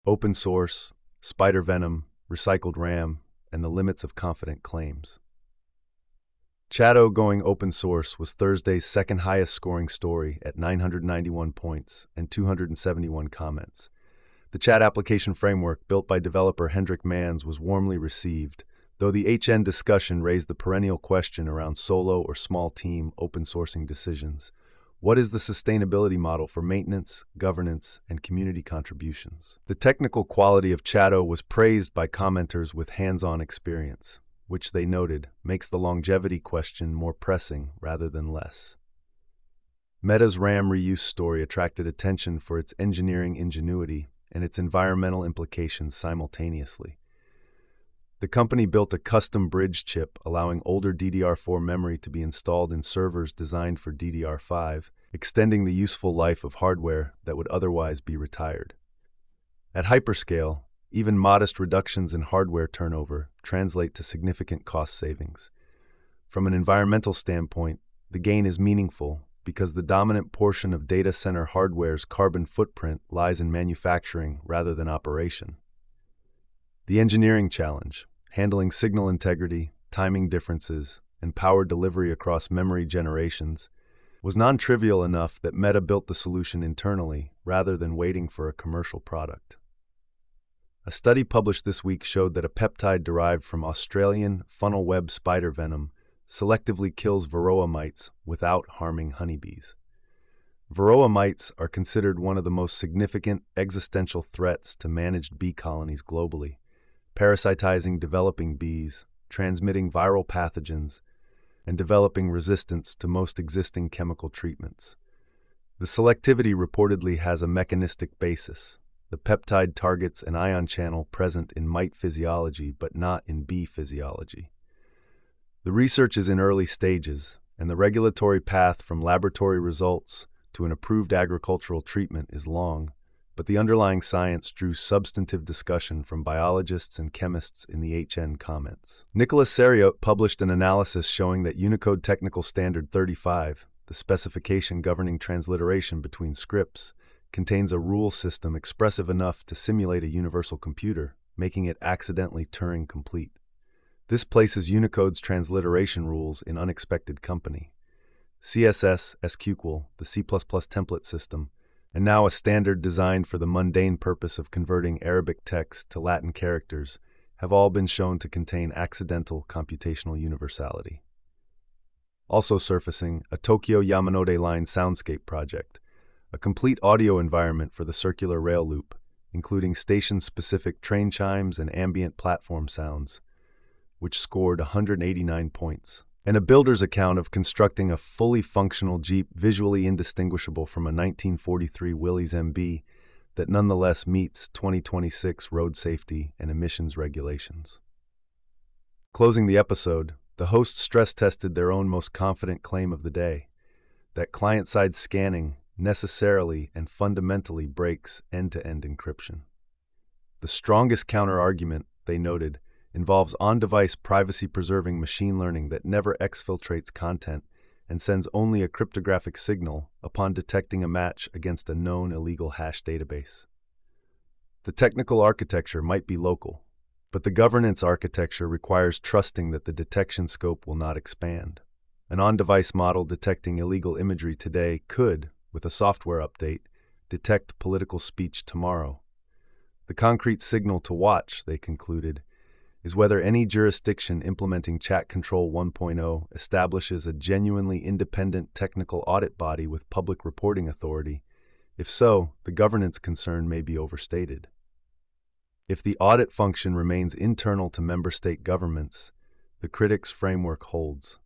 Open source, spider venom, recycled RAM, and the limits of confident claims. Chatto going open source was Thursday's second highest scoring story at 991 points and 271 comments. The chat application framework built by developer Hendrik Mans was warmly received, though the HN discussion raised the perennial question around solo or small team open sourcing decisions. What is the sustainability model for maintenance, governance, and community contributions? The technical quality of Chatto was praised by commenters with hands-on experience, which they noted makes the longevity question more pressing rather than less. Meta's RAM reuse story attracted attention for its engineering ingenuity and its environmental implications simultaneously. The company built a custom bridge chip allowing older DDR4 memory to be installed in servers designed for DDR5, extending the useful life of hardware that would otherwise be retired. At hyperscale, even modest reductions in hardware turnover translate to significant cost savings. From an environmental standpoint, the gain is meaningful because the dominant portion of data center hardware's carbon footprint lies in manufacturing rather than operation. The engineering challenge, handling signal integrity, timing differences, and power delivery across memory generations, was non-trivial enough that Meta built the solution internally rather than waiting for a commercial product. A study published this week showed that a peptide derived from Australian funnel web spider venom selectively kills varroa mites without harming honeybees. Varroa mites are considered one of the most significant existential threats to managed bee colonies globally, parasitizing developing bees, transmitting viral pathogens, and developing resistance to most existing chemical treatments. The selectivity reportedly has a mechanistic basis. The peptide targets an ion channel present in mite physiology but not in bee physiology. The research is in early stages, and the regulatory path from laboratory results to an approved agricultural treatment is long, but the underlying science drew substantive discussion from biologists and chemists in the HN comments. Nicolas Seriot published an analysis showing that Unicode Technical Standard 35, the specification governing transliteration between scripts, contains a rule system expressive enough to simulate a universal computer, making it accidentally Turing complete. This places Unicode's transliteration rules in unexpected company. CSS, SQL, the C++ template system, and now a standard designed for the mundane purpose of converting Arabic text to Latin characters, have all been shown to contain accidental computational universality. Also surfacing, a Tokyo Yamanote Line soundscape project, a complete audio environment for the circular rail loop, including station-specific train chimes and ambient platform sounds, which scored 189 points. And a builder's account of constructing a fully functional Jeep visually indistinguishable from a 1943 Willys MB that nonetheless meets 2026 road safety and emissions regulations. Closing the episode, the hosts stress-tested their own most confident claim of the day, that client-side scanning necessarily and fundamentally breaks end-to-end encryption. The strongest counter-argument, they noted, involves on-device privacy-preserving machine learning that never exfiltrates content and sends only a cryptographic signal upon detecting a match against a known illegal hash database. The technical architecture might be local, but the governance architecture requires trusting that the detection scope will not expand. An on-device model detecting illegal imagery today could, with a software update, detect political speech tomorrow. The concrete signal to watch, they concluded, is whether any jurisdiction implementing Chat Control 1.0 establishes a genuinely independent technical audit body with public reporting authority. If so, the governance concern may be overstated. If the audit function remains internal to member state governments, the critics' framework holds.